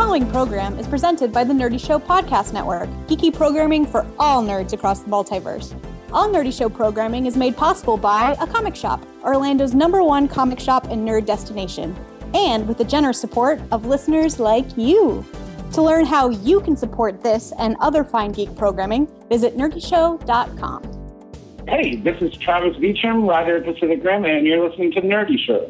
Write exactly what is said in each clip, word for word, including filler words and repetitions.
following program is presented by the Nerdy Show Podcast Network, geeky programming for all nerds across the multiverse. All Nerdy Show programming is made possible by A Comic Shop, Orlando's number one comic shop and nerd destination, and with the generous support of listeners like you. To learn how you can support this and other fine geek programming, visit nerdy show dot com. Hey, this is Travis Beacham, writer at Pacific Rim, and you're listening to Nerdy Show.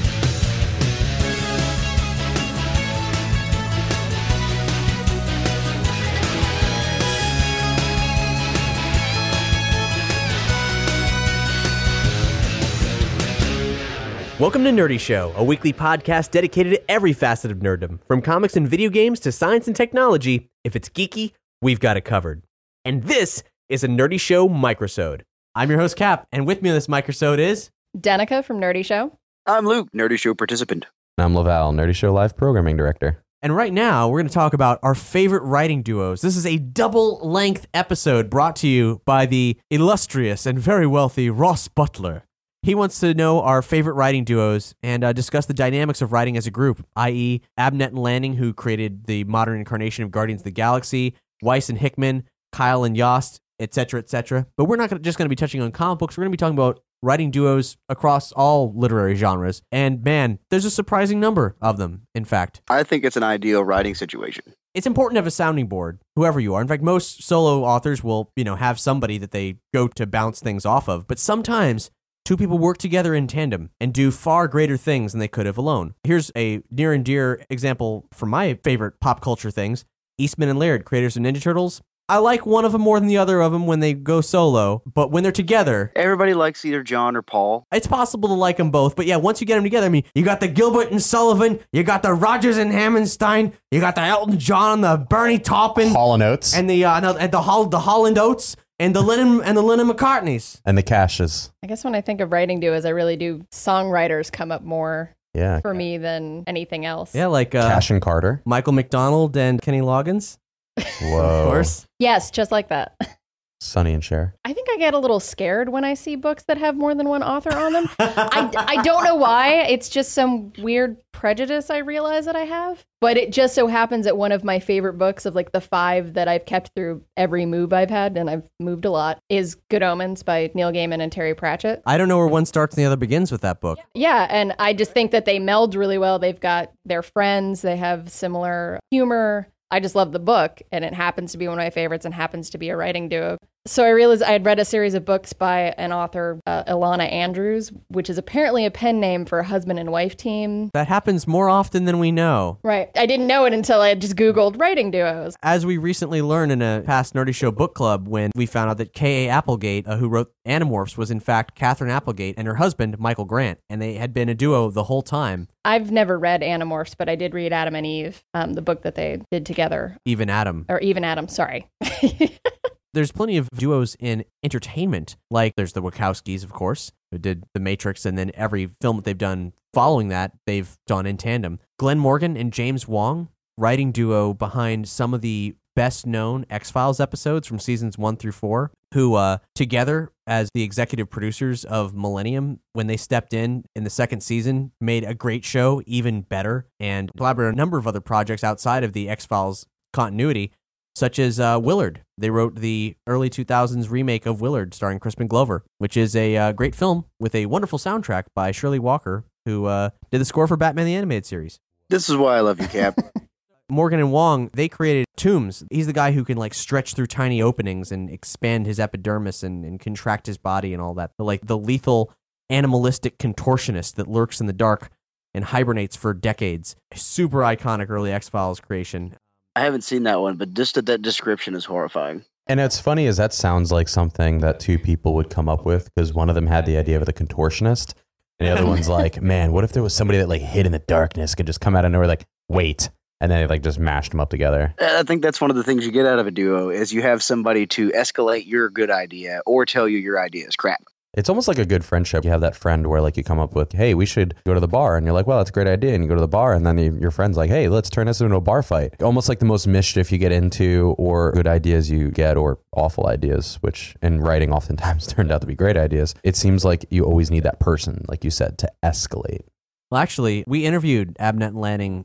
Welcome to Nerdy Show, a weekly podcast dedicated to every facet of nerddom, from comics and video games to science and technology. If it's geeky, we've got it covered. And this is a Nerdy Show microsode. I'm your host, Cap, and with me on this microsode is... Danica from Nerdy Show. I'm Luke, Nerdy Show participant. I'm Laval, Nerdy Show live programming director. And right now, we're going to talk about our favorite writing duos. This is a double-length episode brought to you by the illustrious and very wealthy Ross Butler. He wants to know our favorite writing duos and uh, discuss the dynamics of writing as a group, that is. Abnett and Lanning, who created the modern incarnation of Guardians of the Galaxy, Weiss and Hickman, Kyle and Yost, et cetera, et cetera. But we're not gonna, just going to be touching on comic books. We're going to be talking about writing duos across all literary genres. And man, there's a surprising number of them, in fact. I think it's an ideal writing situation. It's important to have a sounding board, whoever you are. In fact, most solo authors will, you know, have somebody that they go to bounce things off of. But sometimes two people work together in tandem and do far greater things than they could have alone. Here's a near and dear example from my favorite pop culture things. Eastman and Laird, creators of Ninja Turtles. I like one of them more than the other of them when they go solo, but when they're together... Everybody likes either John or Paul. It's possible to like them both, but yeah, once you get them together, I mean, you got the Gilbert and Sullivan, you got the Rogers and Hammerstein, you got the Elton John, the Bernie Taupin, Hall and Oates, and the uh, no, and the Hall, the Holland Oates. And the Lennon and the Lennon McCartneys. And the Cashes. I guess when I think of writing duos, I really do songwriters come up more yeah. for me than anything else. Yeah, like uh, Cash and Carter. Michael McDonald and Kenny Loggins. Whoa. Of course. Yes, just like that. Sonny and Cher. I think I get a little scared when I see books that have more than one author on them. I, I don't know why. It's just some weird prejudice I realize that I have. But it just so happens that one of my favorite books of like the five that I've kept through every move I've had, and I've moved a lot, is Good Omens by Neil Gaiman and Terry Pratchett. I don't know where one starts and the other begins with that book. Yeah, and I just think that they meld really well. They've got their friends. They have similar humor. I just love the book, and it happens to be one of my favorites and happens to be a writing duo. So I realized I had read a series of books by an author, uh, Ilana Andrews, which is apparently a pen name for a husband and wife team. That happens more often than we know. Right. I didn't know it until I had just Googled writing duos. As we recently learned in a past Nerdy Show book club, when we found out that K A. Applegate, uh, who wrote Animorphs, was in fact Catherine Applegate and her husband, Michael Grant, and they had been a duo the whole time. I've never read Animorphs, but I did read Adam and Eve, um, the book that they did together. Even Adam. Or Even Adam, sorry. There's plenty of duos in entertainment, like there's the Wachowskis, of course, who did The Matrix, and then every film that they've done following that, they've done in tandem. Glenn Morgan and James Wong, writing duo behind some of the best-known X-Files episodes from seasons one through four, who uh, together as the executive producers of Millennium, when they stepped in in the second season, made a great show even better, and collaborated on a number of other projects outside of the X-Files continuity, such as uh, Willard. They wrote the early two thousands remake of Willard starring Crispin Glover, which is a uh, great film with a wonderful soundtrack by Shirley Walker, who uh, did the score for Batman the Animated Series. This is why I love you, Cap. Morgan and Wong, they created Tooms. He's the guy who can like stretch through tiny openings and expand his epidermis and, and contract his body and all that. The, like the lethal animalistic contortionist that lurks in the dark and hibernates for decades. A super iconic early X-Files creation. I haven't seen that one, but just that, that description is horrifying. And it's funny is that sounds like something that two people would come up with, because one of them had the idea of the contortionist, and the other one's like, man, what if there was somebody that like hid in the darkness, could just come out of nowhere like, wait, and then they like just mashed them up together. I think that's one of the things you get out of a duo is you have somebody to escalate your good idea or tell you your idea is crap. It's almost like a good friendship. You have that friend where like you come up with, hey, we should go to the bar. And you're like, well, that's a great idea. And you go to the bar and then you, your friend's like, hey, let's turn this into a bar fight. Almost like the most mischief you get into or good ideas you get or awful ideas, which in writing oftentimes turned out to be great ideas. It seems like you always need that person, like you said, to escalate. Well, actually, we interviewed Abnett and Lanning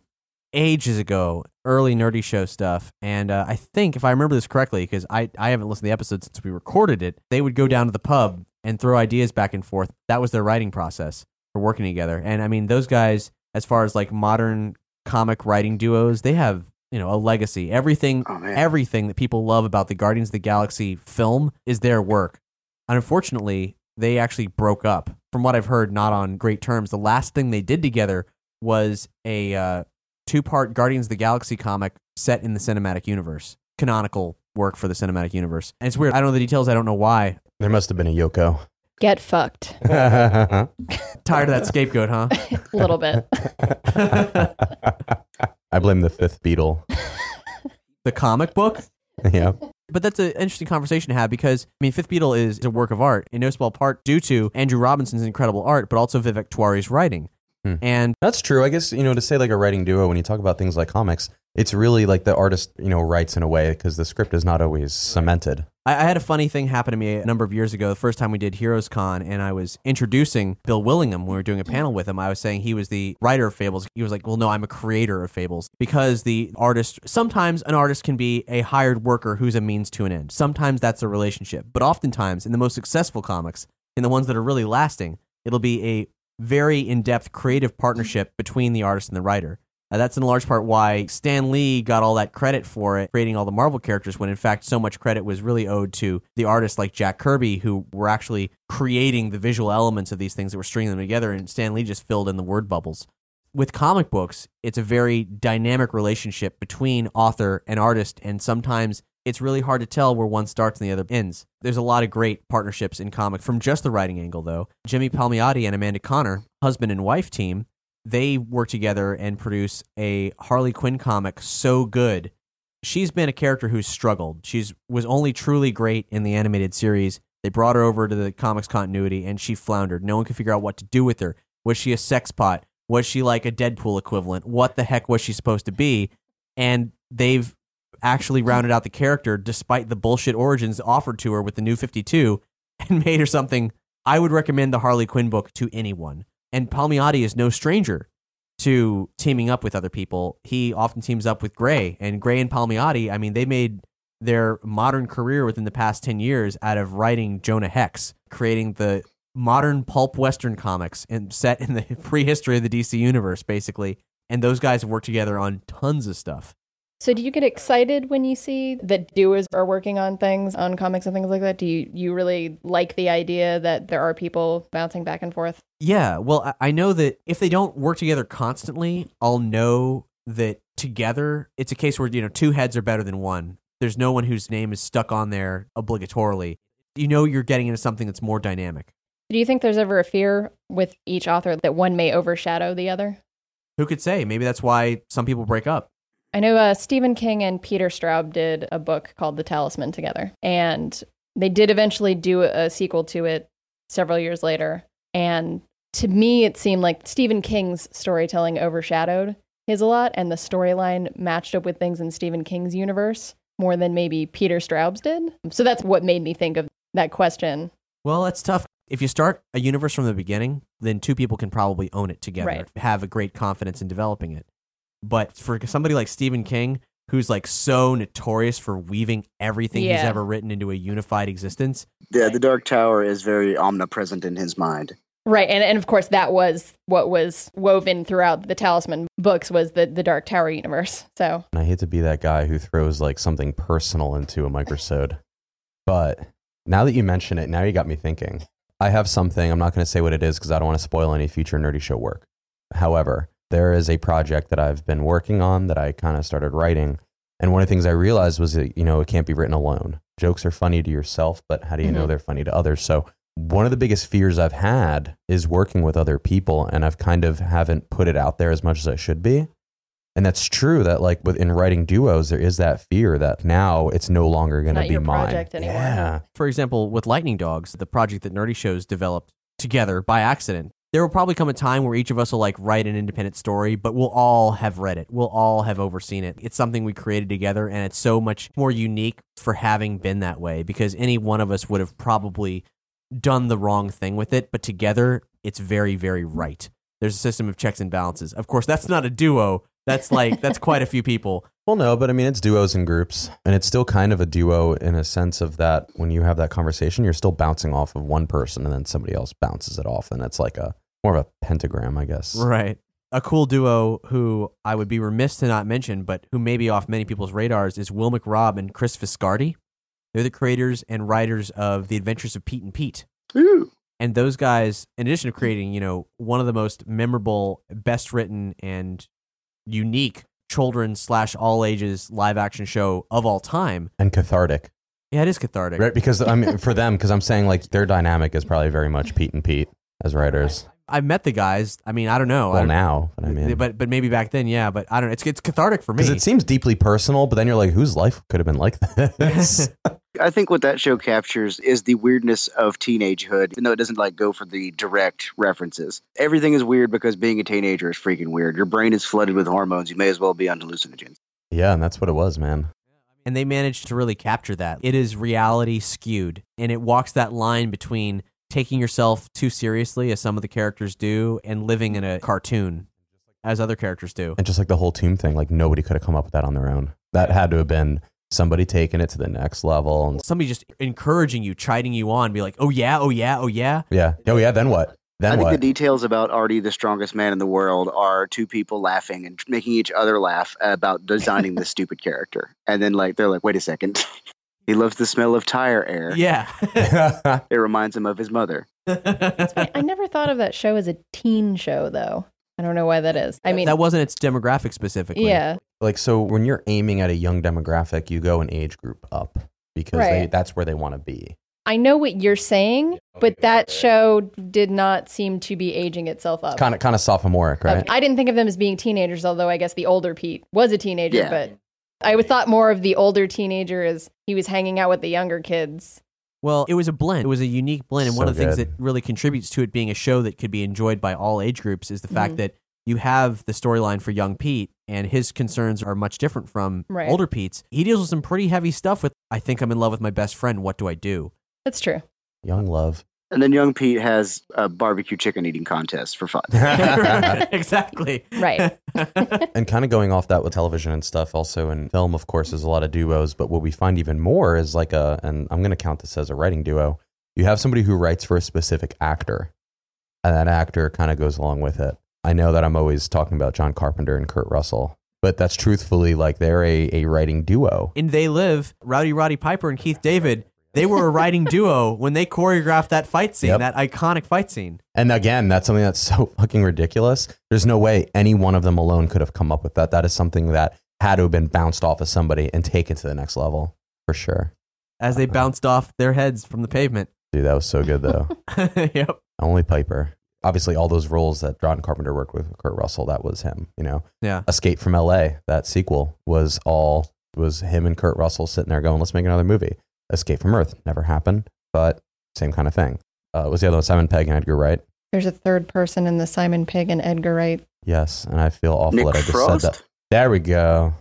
ages ago, early Nerdy Show stuff. And uh, I think, if I remember this correctly, because I, I haven't listened to the episode since we recorded it, they would go down to the pub and throw ideas back and forth. That was their writing process for working together. And I mean, those guys, as far as like modern comic writing duos, they have, you know, a legacy. Everything, Oh, man. everything that people love about the Guardians of the Galaxy film is their work. And unfortunately, they actually broke up. From what I've heard, not on great terms. The last thing they did together was a uh, two-part Guardians of the Galaxy comic set in the cinematic universe. Canonical work for the cinematic universe. And it's weird. I don't know the details. I don't know why. There must have been a Yoko. Get fucked. Tired of that scapegoat, huh? A little bit. I blame the fifth Beatle. The comic book? Yeah. But that's an interesting conversation to have because, I mean, Fifth Beatle is a work of art in no small part due to Andrew Robinson's incredible art, but also Vivek Tuari's writing. Hmm. And That's true. I guess, you know, to say like a writing duo, when you talk about things like comics, it's really like the artist, you know, writes in a way because the script is not always cemented. I, I had a funny thing happen to me a number of years ago, the first time we did Heroes Con, and I was introducing Bill Willingham when we were doing a panel with him. I was saying he was the writer of Fables. He was like, well, no, I'm a creator of Fables. Because the artist, sometimes an artist can be a hired worker who's a means to an end. Sometimes that's a relationship. But oftentimes, in the most successful comics, in the ones that are really lasting, it'll be a very in-depth creative partnership between the artist and the writer. Uh, that's in large part why Stan Lee got all that credit for it, creating all the Marvel characters, when in fact so much credit was really owed to the artists like Jack Kirby, who were actually creating the visual elements of these things that were stringing them together, and Stan Lee just filled in the word bubbles. With comic books, it's a very dynamic relationship between author and artist, and sometimes it's really hard to tell where one starts and the other ends. There's a lot of great partnerships in comic from just the writing angle, though. Jimmy Palmiotti and Amanda Connor, husband and wife team, they work together and produce a Harley Quinn comic so good. She's been a character who's struggled. She's was only truly great in the animated series. They brought her over to the comics continuity, and she floundered. No one could figure out what to do with her. Was she a sex pot? Was she like a Deadpool equivalent? What the heck was she supposed to be? And they've actually rounded out the character despite the bullshit origins offered to her with the New fifty-two and made her something. I would recommend the Harley Quinn book to anyone. And Palmiotti is no stranger to teaming up with other people. He often teams up with Gray. And Gray and Palmiotti, I mean, they made their modern career within the past ten years out of writing Jonah Hex, creating the modern pulp Western comics and set in the prehistory of the D C universe, basically. And those guys have worked together on tons of stuff. So do you get excited when you see that duos are working on things, on comics and things like that? Do you, you really like the idea that there are people bouncing back and forth? Yeah, well, I I know that if they don't work together constantly, I'll know that together, it's a case where, you know, two heads are better than one. There's no one whose name is stuck on there obligatorily. You know you're getting into something that's more dynamic. Do you think there's ever a fear with each author that one may overshadow the other? Who could say? Maybe that's why some people break up. I know uh, Stephen King and Peter Straub did a book called The Talisman together, and they did eventually do a sequel to it several years later. And to me, it seemed like Stephen King's storytelling overshadowed his a lot, and the storyline matched up with things in Stephen King's universe more than maybe Peter Straub's did. So that's what made me think of that question. Well, that's tough. If you start a universe from the beginning, then two people can probably own it together, Right. have a great confidence in developing it. But for somebody like Stephen King, who's like so notorious for weaving everything he's Yeah. ever written into a unified existence. Yeah, the Dark Tower is very omnipresent in his mind. Right, and, and of course that was what was woven throughout the Talisman books was the, the Dark Tower universe. So And I hate to be that guy who throws like something personal into a microsode. But now that you mention it, now you got me thinking. I have something, I'm not going to say what it is because I don't want to spoil any future Nerdy Show work. However, there is a project that I've been working on that I kind of started writing. And one of the things I realized was that, you know, it can't be written alone. Jokes are funny to yourself, but how do you Mm-hmm. know they're funny to others? So one of the biggest fears I've had is working with other people, and I've kind of haven't put it out there as much as I should be. And that's true that like within writing duos, there is that fear that now it's no longer going to Not be your mine. project anymore. Yeah. For example, with Lightning Dogs, the project that Nerdy Shows developed together by accident, there will probably come a time where each of us will like write an independent story, but we'll all have read it. We'll all have overseen it. It's something we created together, and it's so much more unique for having been that way because any one of us would have probably done the wrong thing with it, but together it's very, very right. There's a system of checks and balances. Of course, that's not a duo, That's like, that's quite a few people. Well, no, but I mean, it's duos and groups, and it's still kind of a duo in a sense of that when you have that conversation, you're still bouncing off of one person and then somebody else bounces it off, and it's like a more of a pentagram, I guess. Right. A cool duo who I would be remiss to not mention, but who may be off many people's radars, is Will McRobb and Chris Viscardi. They're the creators and writers of The Adventures of Pete and Pete. Ooh. And those guys, in addition to creating, you know, one of the most memorable, best written, and unique children's slash all ages live action show of all time. And cathartic. Yeah, it is cathartic. Right? Because I mean, for them, because I'm saying like their dynamic is probably very much Pete and Pete as writers. I've met the guys. I mean, I don't know. Well, I don't, now, but I mean, but but maybe back then, yeah. But I don't know. It's it's cathartic for me. because it seems deeply personal, but then you're like, whose life could have been like this? I think what that show captures is the weirdness of teenagehood, even though it doesn't like go for the direct references. Everything is weird because being a teenager is freaking weird. Your brain is flooded with hormones. You may as well be on hallucinogens. Yeah, and that's what it was, man. And they managed to really capture that. It is reality skewed, and it walks that line between taking yourself too seriously, as some of the characters do, and living in a cartoon, as other characters do. And just like the whole Tomb thing, like nobody could have come up with that on their own. That had to have been somebody taking it to the next level. And Somebody just encouraging you, chiding you on, be like, oh yeah, oh yeah, oh yeah. yeah. Oh, yeah, then what? Then I think what? the details about Artie, the strongest man in the world, are two people laughing and making each other laugh about designing this stupid character. And then like they're like, wait a second. He loves the smell of tire air. Yeah. It reminds him of his mother. I never thought of that show as a teen show, though. I don't know why that is. I mean, that wasn't its demographic specifically. yeah. Like, so when you're aiming at a young demographic, you go an age group up because they, Right. that's where they want to be. I know what you're saying, but that show did not seem to be aging itself up. Kind of, kind of sophomoric, right? I didn't think of them as being teenagers, although I guess the older Pete was a teenager, Yeah. but I would thought more of the older teenager as he was hanging out with the younger kids. Well, it was a blend. It was a unique blend. And one So of the things good. that really contributes to it being a show that could be enjoyed by all age groups is the fact Mhm. that you have the storyline for young Pete, and his concerns are much different from Right. older Pete's. He deals with some pretty heavy stuff with, I think I'm in love with my best friend. What do I do? That's true. Young love. And then young Pete has a barbecue chicken eating contest for fun. Exactly. Right. And kind of going off that with television and stuff, also in film, of course, there's a lot of duos. But what we find even more is like a, and I'm going to count this as a writing duo. You have somebody who writes for a specific actor, and that actor kind of goes along with it. I know that I'm always talking about John Carpenter and Kurt Russell, but that's truthfully like they're a, a writing duo. In They Live, Rowdy Roddy Piper and Keith David, they were a writing duo when they choreographed that fight scene, Yep. that iconic fight scene. And again, that's something that's so fucking ridiculous. There's no way any one of them alone could have come up with that. That is something that had to have been bounced off of somebody and taken to the next level, for sure. As they bounced off their heads from the pavement. Dude, that was so good, though. Yep. Only Piper. Obviously, all those roles that John Carpenter worked with Kurt Russell, that was him, you know? Yeah. Escape from L A, that sequel, was all, was him and Kurt Russell sitting there going, let's make another movie. Escape from Earth never happened, but same kind of thing. Uh, was the other one Simon Pegg and Edgar Wright? There's a third person in the Simon Pegg and Edgar Wright. Yes, and I feel awful Nick that I just Frost? said that. There we go.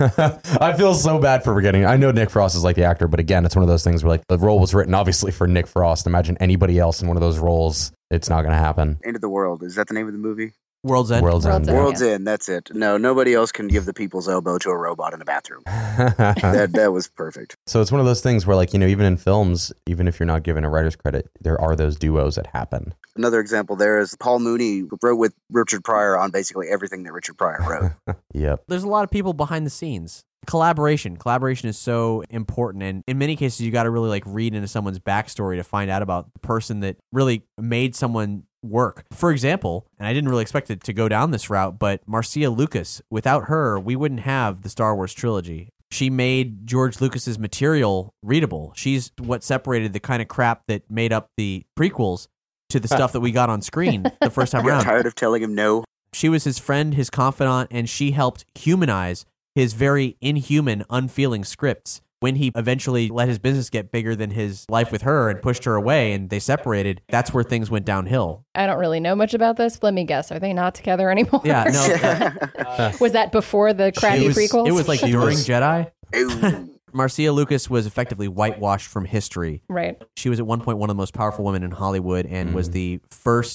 I feel so bad for forgetting. I know Nick Frost is like the actor, but again, it's one of those things where like the role was written obviously for Nick Frost. Imagine anybody else in one of those roles. It's not going to happen. End of the World. Is that the name of the movie? World's End. World's World's End. End. World's End. That's it. No, nobody else can give the people's elbow to a robot in a bathroom. That that was perfect. So it's one of those things where like, you know, even in films, even if you're not given a writer's credit, there are those duos that happen. Another example there is Paul Mooney wrote with Richard Pryor on basically everything that Richard Pryor wrote. Yep. There's a lot of people behind the scenes. Collaboration. Collaboration is so important. And in many cases, you got to really like read into someone's backstory to find out about the person that really made someone work. For example, and I didn't really expect it to go down this route, but Marcia Lucas, without her, we wouldn't have the Star Wars trilogy. She made George Lucas's material readable. She's what separated the kind of crap that made up the prequels to the stuff that we got on screen the first time I got around. tired of telling him no. She was his friend, his confidant, and she helped humanize his very inhuman, unfeeling scripts. When he eventually let his business get bigger than his life with her and pushed her away and they separated, that's where things went downhill. I don't really know much about this. But let me guess. Are they not together anymore? Yeah, no. uh, Was that before the crappy it was, prequels? It was like She during was- Jedi. Ooh. Marcia Lucas was effectively whitewashed from history. right. She was at one point one of the most powerful women in Hollywood and was the first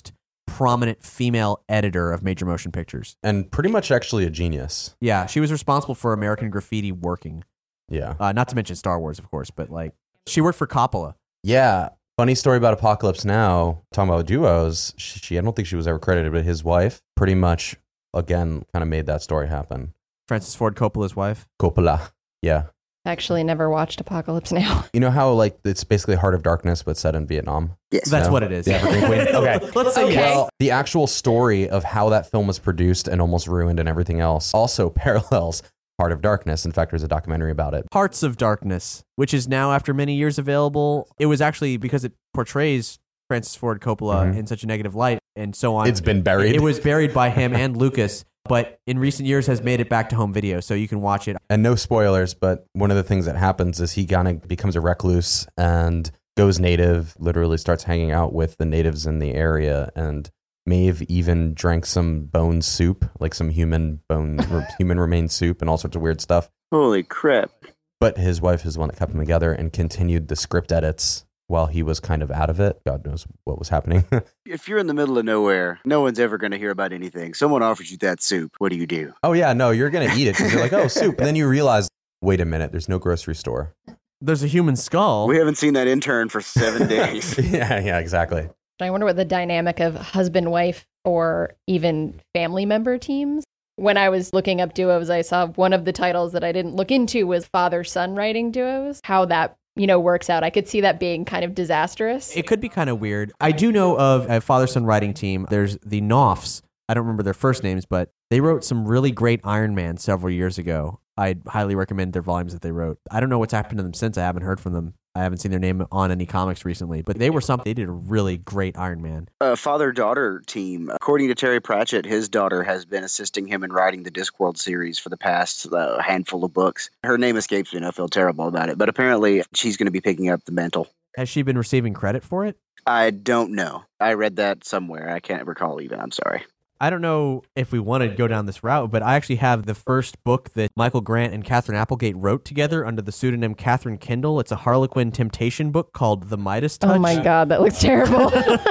prominent female editor of major motion pictures. And pretty much actually a genius. Yeah, she was responsible for American Graffiti working. Yeah. Uh, not to mention Star Wars, of course, but like she worked for Coppola. Yeah. Funny story about Apocalypse Now, talking about duos, she, she I don't think she was ever credited, but his wife pretty much, again, kind of made that story happen. Francis Ford Coppola's wife. Coppola. Yeah. Actually never watched Apocalypse Now. You know how like it's basically Heart of Darkness, but set in Vietnam? Yes. That's No? what it is. The African Queen? Okay. Let's say Okay. yes. Well, the actual story of how that film was produced and almost ruined and everything else also parallels Heart of Darkness. In fact, there's a documentary about it. Hearts of Darkness, which is now after many years available. It was actually because it portrays Francis Ford Coppola Mhm. in such a negative light and so on. It's been buried. It was buried by him and Lucas, but in recent years has made it back to home video, so you can watch it. And no spoilers, but one of the things that happens is he kind of becomes a recluse and goes native, literally starts hanging out with the natives in the area, and may have even drank some bone soup, like some human bone, human remains soup and all sorts of weird stuff. Holy crap. But his wife is the one that kept them together and continued the script edits while he was kind of out of it. God knows what was happening. If you're in the middle of nowhere, no one's ever going to hear about anything. Someone offers you that soup. What do you do? Oh, yeah, no, you're going to eat it because you're like, oh, soup. And then you realize, wait a minute, there's no grocery store. There's a human skull. We haven't seen that intern for seven days. yeah, yeah, exactly. I wonder what the dynamic of husband-wife or even family member teams. When I was looking up duos, I saw one of the titles that I didn't look into was father-son writing duos. How that, you know, works out. I could see that being kind of disastrous. It could be kind of weird. I do know of a father-son writing team. There's the Knopfs. I don't remember their first names, but they wrote some really great Iron Man several years ago. I'd highly recommend their volumes that they wrote. I don't know what's happened to them since. I haven't heard from them. I haven't seen their name on any comics recently, but they were something. They did a really great Iron Man. A father-daughter team. According to Terry Pratchett, his daughter has been assisting him in writing the Discworld series for the past uh, handful of books. Her name escapes me, and I feel terrible about it, but apparently she's going to be picking up the mantle. Has she been receiving credit for it? I don't know. I read that somewhere. I can't recall even. I'm sorry. I don't know if we want to go down this route, but I actually have the first book that Michael Grant and Catherine Applegate wrote together under the pseudonym Catherine Kindle. It's a Harlequin temptation book called The Midas Touch. Oh my God, that looks terrible.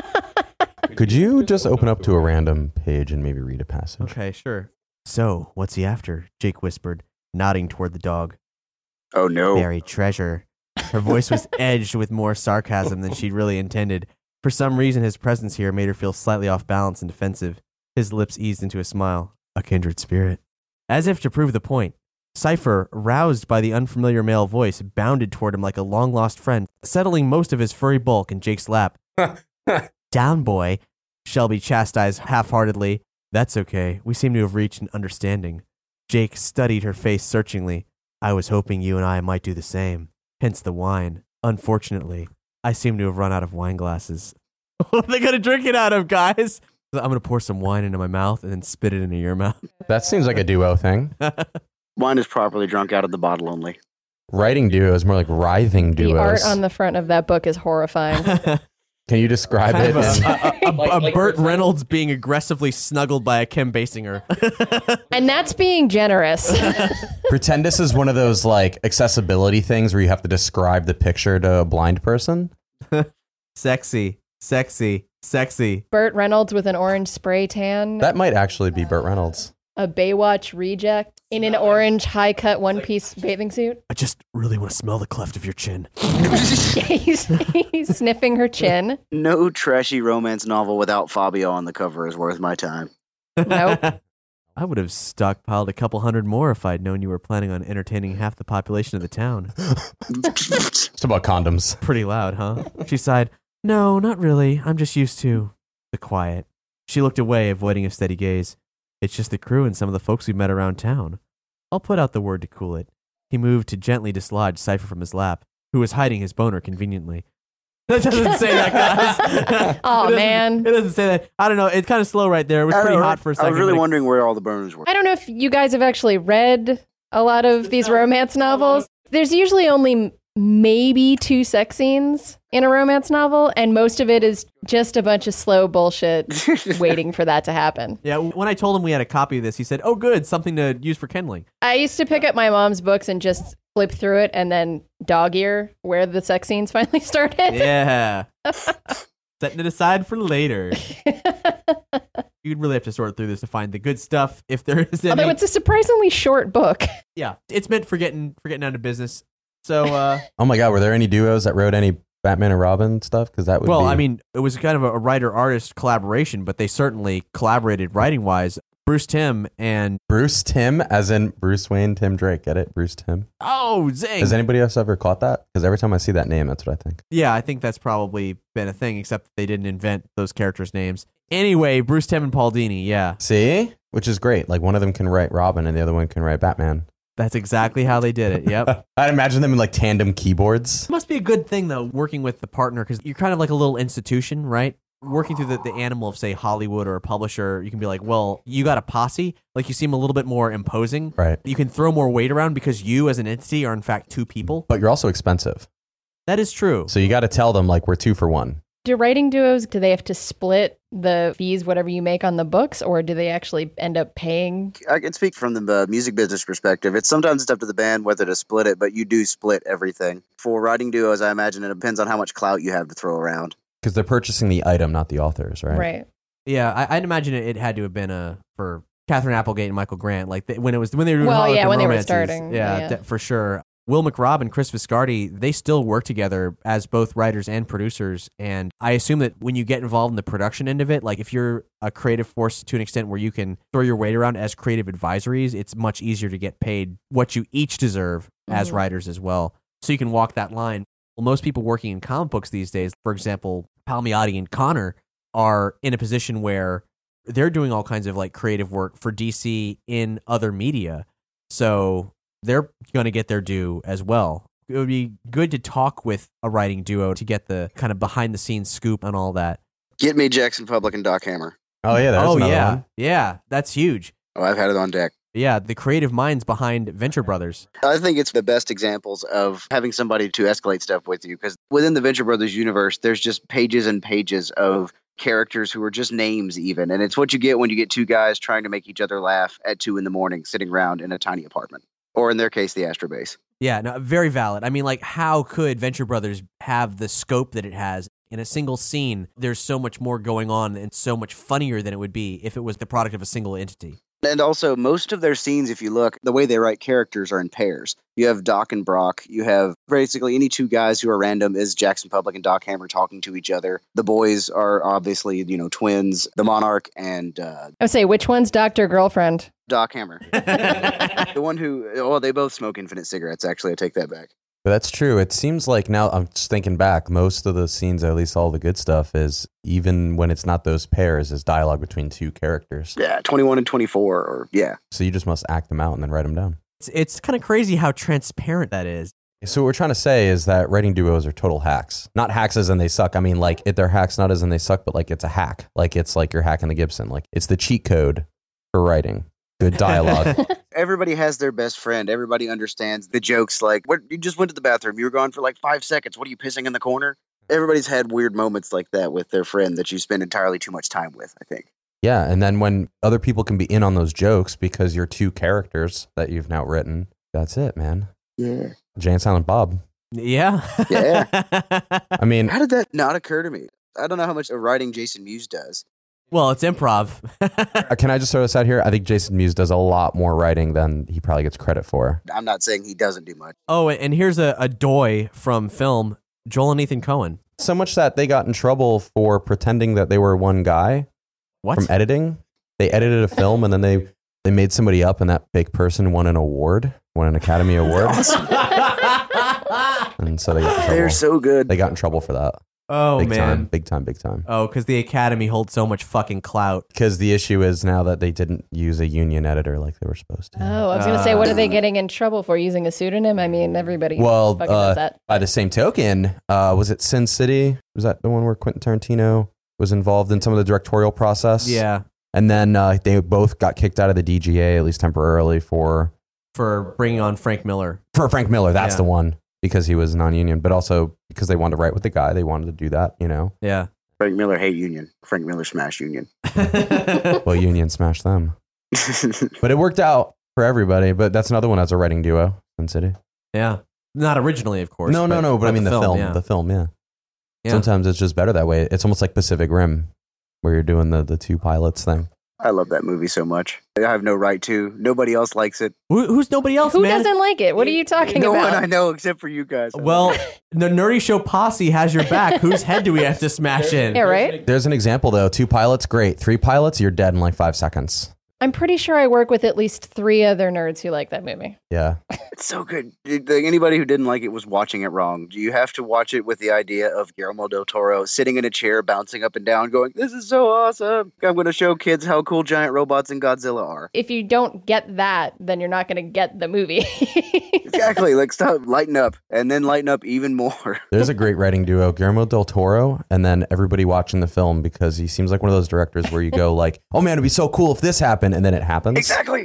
Could you just open up to a random page and maybe read a passage? Okay, sure. So, what's he after? Jake whispered, nodding toward the dog. Oh, no. Buried treasure. Her voice was edged with more sarcasm than she'd really intended. For some reason, his presence here made her feel slightly off balance and defensive. His lips eased into a smile. A kindred spirit. As if to prove the point, Cypher, roused by the unfamiliar male voice, bounded toward him like a long-lost friend, settling most of his furry bulk in Jake's lap. Down, boy, Shelby chastised half-heartedly. That's okay. We seem to have reached an understanding. Jake studied her face searchingly. I was hoping you and I might do the same. Hence the wine. Unfortunately, I seem to have run out of wine glasses. What are they going to drink it out of, guys? I'm going to pour some wine into my mouth and then spit it into your mouth. That seems like a duo thing. Wine is properly drunk out of the bottle only. Writing duo is more like writhing duos. The art on the front of that book is horrifying. Can you describe Kind it? of in- a, a, a, a Burt Reynolds being aggressively snuggled by a Kim Basinger. And that's being generous. Pretend this is one of those like accessibility things where you have to describe the picture to a blind person. Sexy, sexy, sexy. Burt Reynolds with an orange spray tan. That might actually be Burt Reynolds. A Baywatch reject in an orange high-cut one-piece bathing suit. I just really want to smell the cleft of your chin. he's, he's sniffing her chin. No trashy romance novel without Fabio on the cover is worth my time. Nope. I would have stockpiled a couple hundred more if I'd known you were planning on entertaining half the population of the town. It's about condoms. Pretty loud, huh? She sighed. No, not really. I'm just used to the quiet. She looked away, avoiding a steady gaze. It's just the crew and some of the folks we met around town. I'll put out the word to cool it. He moved to gently dislodge Cypher from his lap, who was hiding his boner conveniently. That doesn't say that, guys. Aw, It doesn't- man. It doesn't say that. I don't know. It's kind of slow right there. It was I don't pretty know, hot for a I second. was really but it- wondering where all the burners were. I don't know if you guys have actually read a lot of these romance novels. There's usually only maybe two sex scenes in a romance novel, and most of it is just a bunch of slow bullshit waiting for that to happen. Yeah, when I told him we had a copy of this, he said, oh, good, something to use for kindling. I used to pick up my mom's books and just flip through it and then dog ear where the sex scenes finally started. Yeah. Setting it aside for later. You'd really have to sort through this to find the good stuff. If there is any. Although it's a surprisingly short book. Yeah, it's meant for getting for getting down to business. So, uh, Oh my God, were there any duos that wrote any Batman and Robin stuff? Because that would well, be... I mean, it was kind of a writer-artist collaboration, but they certainly collaborated writing-wise. Bruce Timm and Bruce Timm, as in Bruce Wayne, Tim Drake. Get it? Bruce Timm. oh, zing! Has anybody else ever caught that? Because every time I see that name, that's what I think. Yeah, I think that's probably been a thing, except they didn't invent those characters' names. Anyway, Bruce Timm and Paul Dini, yeah. See? Which is great. Like one of them can write Robin and the other one can write Batman. That's exactly how they did it, yep. I'd imagine them in like tandem keyboards. It must be a good thing, though, working with the partner, because you're kind of like a little institution, right? Working through the, the animal of, say, Hollywood or a publisher, you can be like, well, you got a posse. Like, you seem a little bit more imposing. Right. You can throw more weight around because you, as an entity, are in fact two people. But you're also expensive. That is true. So you got to tell them, like, we're two for one. Do writing duos, do they have to split the fees, whatever you make on the books, or do they actually end up paying? I can speak from the uh, music business perspective. It's sometimes it's up to the band whether to split it, but you do split everything. For writing duos, I imagine it depends on how much clout you have to throw around. Because they're purchasing the item, not the authors, right? Right. Yeah, I, I'd imagine it, it had to have been a for Catherine Applegate and Michael Grant, like they, when it was when they were doing Well, yeah, Harlequin when they were romances. starting, Yeah, yeah. de- for sure. Will McRobb and Chris Viscardi, they still work together as both writers and producers. And I assume that when you get involved in the production end of it, like if you're a creative force to an extent where you can throw your weight around as creative advisories, it's much easier to get paid what you each deserve as Mhm. writers as well. So you can walk that line. Well, most people working in comic books these days, for example, Palmiotti and Connor, are in a position where they're doing all kinds of like creative work for D C in other media. So they're going to get their due as well. It would be good to talk with a writing duo to get the kind of behind the scenes scoop on all that. Get me Jackson Public and Doc Hammer. Oh, yeah, there's oh, another yeah. one. Yeah, that's huge. Oh, I've had it on deck. Yeah, the creative minds behind Venture Brothers. I think it's the best examples of having somebody to escalate stuff with you, because within the Venture Brothers universe, there's just pages and pages of characters who are just names even. And it's what you get when you get two guys trying to make each other laugh at two in the morning, sitting around in a tiny apartment. Or in their case, the Astro Base. Yeah, no, very valid. I mean, like, how could Venture Brothers have the scope that it has in a single scene? There's so much more going on and so much funnier than it would be if it was the product of a single entity. And also, most of their scenes, if you look, the way they write characters are in pairs. You have Doc and Brock. You have basically any two guys who are random is Jackson Public and Doc Hammer talking to each other. The boys are obviously, you know, twins, the Monarch and uh, I would say, which one's Doctor Girlfriend? Doc Hammer. The one who, well, they both smoke infinite cigarettes, actually. I take that back. But that's true. It seems like now, I'm just thinking back, most of the scenes, at least all the good stuff, is even when it's not those pairs, is dialogue between two characters. Yeah, twenty-one and twenty-four, or yeah. So you just must act them out and then write them down. It's, it's kind of crazy how transparent that is. So what we're trying to say is that writing duos are total hacks. Not hacks as in they suck. I mean, like, if they're hacks not as in they suck, but like it's a hack. Like it's like you're hacking the Gibson. Like it's the cheat code for writing good dialogue. Everybody has their best friend. Everybody understands the jokes like, what, you just went to the bathroom. You were gone for like five seconds. What are you pissing in the corner? Everybody's had weird moments like that with their friend that you spend entirely too much time with, I think. Yeah, and then when other people can be in on those jokes because you're two characters that you've now written, that's it, man. Yeah. Jay and Silent Bob. Yeah. Yeah. I mean, How did that not occur to me? I don't know how much writing Jason Mewes does. Well, it's improv. can I just throw this out here? I think Jason Mewes does a lot more writing than he probably gets credit for. I'm not saying he doesn't do much. Oh, and here's a, a doy from film, Joel and Ethan Coen. So much that they got in trouble for pretending that they were one guy What? from editing. They edited a film and then they, they made somebody up, and that fake person won an award, won an Academy Award. And so they got in trouble. They're so good. They got in trouble for that. Oh, big man. time, big time, big time. Oh, because the Academy holds so much fucking clout. Because the issue is now that they didn't use a union editor like they were supposed to. Oh, I was going to say, what are they getting in trouble for, using a pseudonym? I mean, everybody Well, fucking uh, does that. by the same token, uh, was it Sin City? Was that the one where Quentin Tarantino was involved in some of the directorial process? Yeah, And then uh, they both got kicked out of the D G A, at least temporarily, for for bringing on Frank Miller. for Frank Miller. That's Yeah. the one, because he was non-union, but also because they wanted to write with the guy. They wanted to do that, you know. Yeah. Frank Miller hate union. Frank Miller smash union. Well, union smashed them. But it worked out for everybody. But that's another one as a writing duo, Sin City. Yeah. Not originally, of course. No, no, no. But, I mean, the film. yeah. The film, yeah. Yeah. Sometimes it's just better that way. It's almost like Pacific Rim, where you're doing the, the two pilots thing. I love that movie so much. I have no right to. Nobody else likes it. Who, who's nobody else, Who man? doesn't like it? What are you talking no about? one I know except for you guys. Well, the Nerdy Show posse has your back. Whose head do we have to smash in? Yeah, right? There's an example, though. Two pilots, great. Three pilots, you're dead in like five seconds. I'm pretty sure I work with at least three other nerds who like that movie. Yeah. It's so good. Anybody who didn't like it was watching it wrong. You have to watch it with the idea of Guillermo del Toro sitting in a chair, bouncing up and down, going, "This is so awesome. I'm going to show kids how cool giant robots and Godzilla are." If you don't get that, then you're not going to get the movie. Exactly. Like, stop, lighten up, and then lighten up even more. There's a great writing duo, Guillermo del Toro, and then everybody watching the film, because he seems like one of those directors where you go like, oh man, it'd be so cool if this happened, and then it happens. Exactly.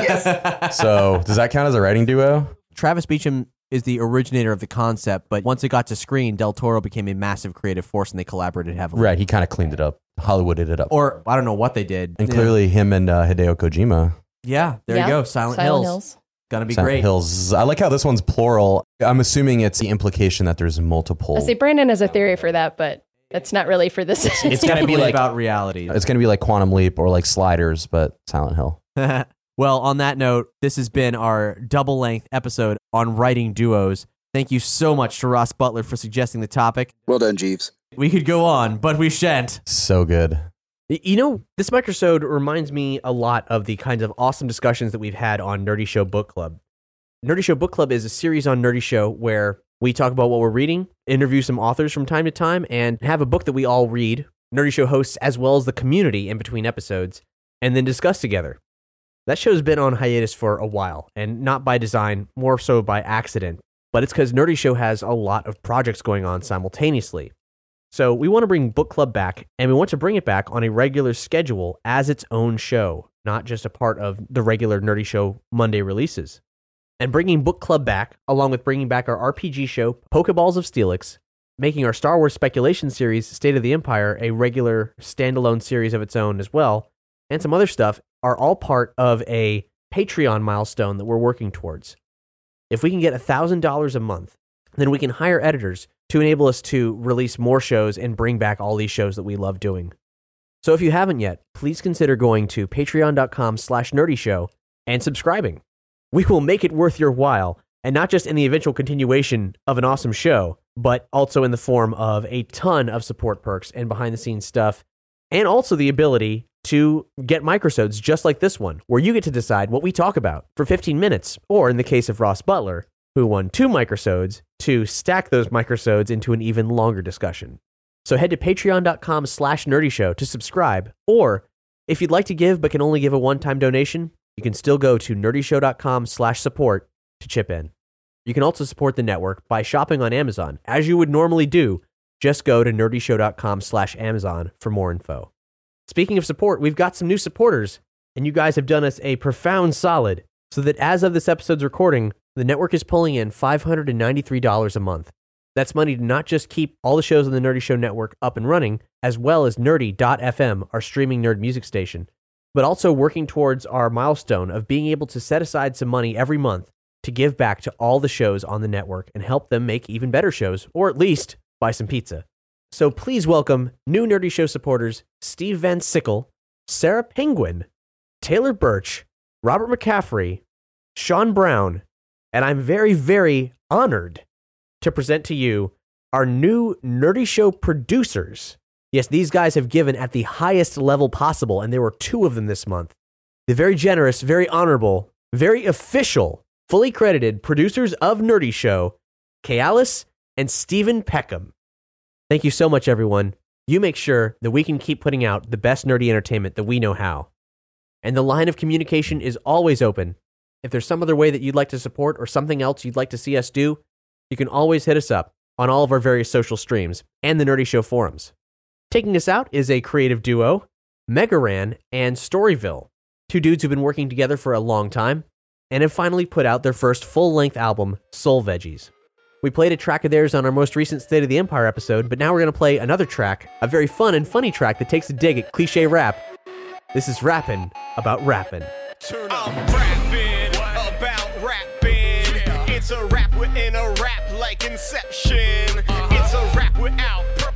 Yes. So does that count as a writing duo? Travis Beacham is the originator of the concept, but once it got to screen, Del Toro became a massive creative force and they collaborated heavily. Right, he kind of cleaned it up, Hollywooded it up. Or I don't know what they did. And Yeah. clearly him and uh, Hideo Kojima. Yeah, there Yeah. you go. Silent, Silent Hills. Hills. Gonna be Silent great. Hills. I like how this one's plural. I'm assuming it's the implication that there's multiple. I say Brandon has a theory for that, but that's not really for this. It's gonna Definitely be like about reality. It's going to be like Quantum Leap or like Sliders, but Silent Hill. Well, on that note, this has been our double-length episode on writing duos. Thank you so much to Ross Butler for suggesting the topic. Well done, Jeeves. We could go on, but we shan't. So good. You know, this microsode reminds me a lot of the kinds of awesome discussions that we've had on Nerdy Show Book Club. Nerdy Show Book Club is a series on Nerdy Show where we talk about what we're reading, interview some authors from time to time, and have a book that we all read, Nerdy Show hosts as well as the community in between episodes, and then discuss together. That show's been on hiatus for a while, and not by design, more so by accident, but it's because Nerdy Show has a lot of projects going on simultaneously. So we want to bring Book Club back, and we want to bring it back on a regular schedule as its own show, not just a part of the regular Nerdy Show Monday releases. And bringing Book Club back, along with bringing back our R P G show, Pokeballs of Steelix, making our Star Wars speculation series, State of the Empire, a regular standalone series of its own as well, and some other stuff, are all part of a Patreon milestone that we're working towards. If we can get one thousand dollars a month, then we can hire editors to enable us to release more shows and bring back all these shows that we love doing. So if you haven't yet, please consider going to patreon.com slash nerdy show and subscribing. We will make it worth your while, and not just in the eventual continuation of an awesome show, but also in the form of a ton of support perks and behind-the-scenes stuff, and also the ability to get microsodes just like this one, where you get to decide what we talk about for fifteen minutes, or in the case of Ross Butler, who won two microsodes, to stack those microsodes into an even longer discussion. So head to patreon.com slash nerdy show to subscribe, or if you'd like to give but can only give a one-time donation, you can still go to nerdyshow.com slash support to chip in. You can also support the network by shopping on Amazon, as you would normally do. Just go to nerdyshow.com slash Amazon for more info. Speaking of support, we've got some new supporters, and you guys have done us a profound solid, so that as of this episode's recording, the network is pulling in five hundred ninety-three dollars a month. That's money to not just keep all the shows on the Nerdy Show network up and running, as well as nerdy dot f m, our streaming nerd music station, but also working towards our milestone of being able to set aside some money every month to give back to all the shows on the network and help them make even better shows, or at least buy some pizza. So please welcome new Nerdy Show supporters Steve Van Sickle, Sarah Penguin, Taylor Birch, Robert McCaffrey, Sean Brown, and I'm very, very honored to present to you our new Nerdy Show producers. Yes, these guys have given at the highest level possible, and there were two of them this month. The very generous, very honorable, very official, fully credited producers of Nerdy Show, Kayalis and Stephen Peckham. Thank you so much, everyone. You make sure that we can keep putting out the best nerdy entertainment that we know how. And the line of communication is always open. If there's some other way that you'd like to support or something else you'd like to see us do, you can always hit us up on all of our various social streams and the Nerdy Show forums. Taking us out is a creative duo, Megaran and Storyville, two dudes who've been working together for a long time and have finally put out their first full-length album, Soul Veggies. We played a track of theirs on our most recent State of the Empire episode, but now we're going to play another track, a very fun and funny track that takes a dig at cliche rap. This is Rappin' About Rappin'. I'm rapping about rapping. Yeah. It's a rap within a rap like Inception. Uh-huh. It's a rap without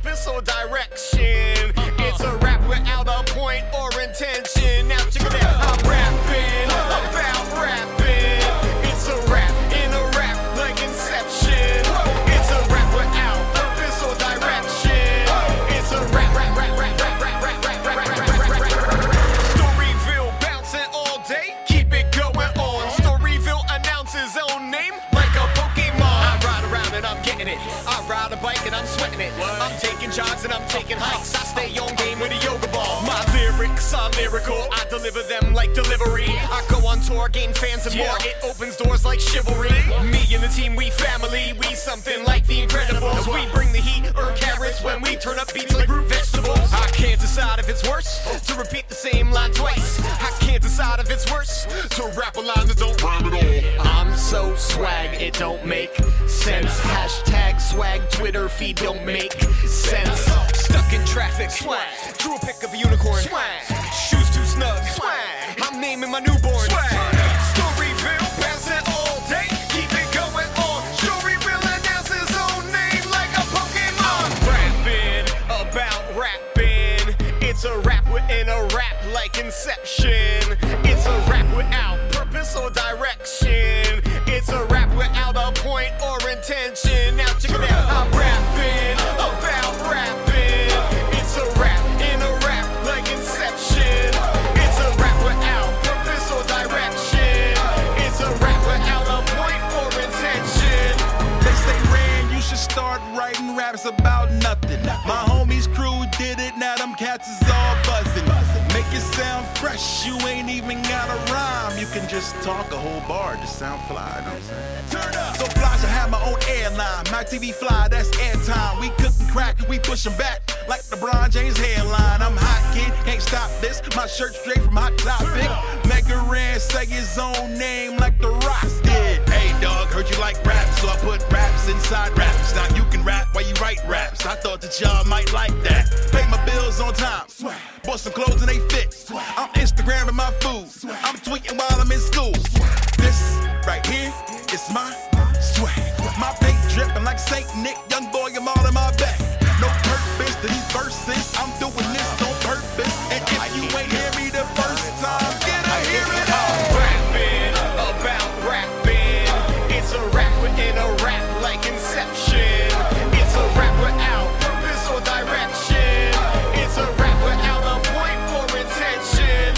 it. I'm taking jogs and I'm taking hikes. I stay on game with a yoga ball. My lyrics are lyrical. I deliver them like delivery. I go on tour, gain fans and more. It opens doors like chivalry. Me and the team, we family. We something like the Incredibles. We bring the heat or carrots when we turn up beats like root vegetables. I can't decide if it's worse to repeat the same line twice. I can't decide if it's worse to rap a line that don't rhyme at all. I'm so swag, it don't make sense. Hashtag swag, Twitter feed don't make sense. Stuck in traffic, swag. Drew a pic of a unicorn, swag. Shoes too snug, swag. I'm naming my newborn, swag. Storyville, pass it all day. Keep it going on. Storyville announce his own name like a Pokemon. I'm rapping about rapping. It's a rap within a rap like Inception. It's a rap without purpose or direction. It's a rap without a point or intention. Now check it out. I'm rapping about rapping. It's a rap in a rap like Inception. It's a rap without purpose or direction. It's a rap without a point or intention. They say, Ran, you should start writing raps about nothing. My homies crew did it, now them cats is all buzzing. Make it sound fresh, you ain't even got a rhyme. You can just talk a whole bar, just sound fly, know what I'm saying? Turn up! So fly should have my own airline. My T V fly, that's airtime. We cookin' crack, we pushin' back like LeBron James headline. I'm hot, kid, can't stop this. My shirt straight from Hot Topic. Mega Ran say his own name like the Rocks did. Hey dog, heard you like rap, so I put raps inside raps. Now you can rap while you write raps. I thought that y'all might like that. Pay my bills on time. Bought some clothes and they fit. I'm Instagramming my food. I'm tweeting while I'm in school. This right here is my swag. My paint dripping like Saint Nick. Young boy, I'm all in my back. No purpose to these verses. I'm doing this on purpose. And if you ain't hear me the first time, get a hear it all. I'm rapping about rapping. It's a rap within a rap like Inception. It's a rap without purpose or direction. It's a rap without a point or intention.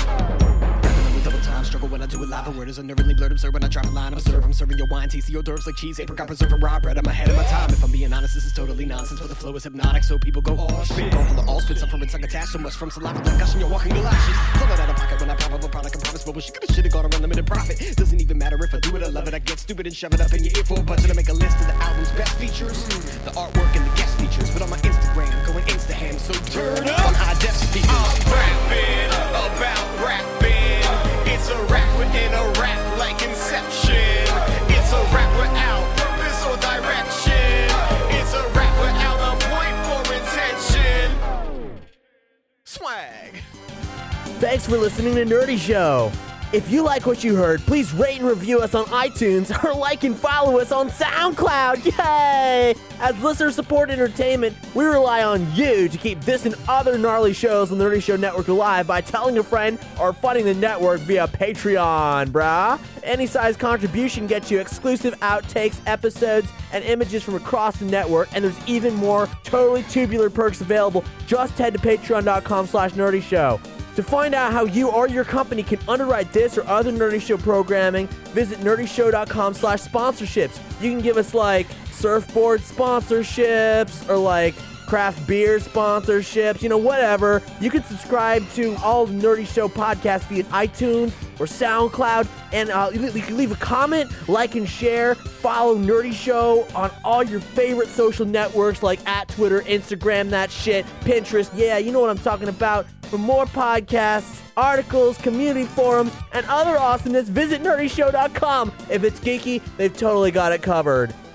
Double time struggle when I do it live. A word is unnervingly blurred, absurd when I drop a line. I'm serve, I'm serving your wine, T C hors d'oeuvres like cheese, apricot preserve and raw bread. I'm ahead of my time. If I'm being honest, this is totally nonsense, but the flow is hypnotic, so people go all spit. Go for the all spit, sufferance like attached so much from saliva, like gushing your walking galoshes. Pull it out of pocket when I pop up a product and promise, but she could've shit've got a unlimited profit. Doesn't even matter if I do it, I love it. I get stupid and shove it up in your ear for a budget. I make a list of the album's best features, the artwork and the guest features. But on my Instagram, going Instaham, so turn up on high def speakers. I'm rapping about rapping. It's a rap within a rap like Inception. It's a rap without purpose or direction. It's a rap without a point or intention. Swag. Thanks for listening to Nerdy Show. If you like what you heard, please rate and review us on iTunes or like and follow us on SoundCloud. Yay! As listener-supported entertainment, we rely on you to keep this and other gnarly shows on the Nerdy Show Network alive by telling a friend or funding the network via Patreon, brah. Any size contribution gets you exclusive outtakes, episodes, and images from across the network, and there's even more totally tubular perks available. Just head to patreon.com slash nerdy show. To find out how you or your company can underwrite this or other Nerdy Show programming, visit nerdyshow.com slash sponsorships. You can give us like surfboard sponsorships or like craft beer sponsorships, you know, whatever. You can subscribe to all the Nerdy Show podcasts via iTunes or SoundCloud, and uh, you can leave a comment, like and share. Follow Nerdy Show on all your favorite social networks like at Twitter, Instagram, that shit, Pinterest. Yeah, you know what I'm talking about. For more podcasts, articles, community forums, and other awesomeness, visit nerdy show dot com. If it's geeky, they've totally got it covered.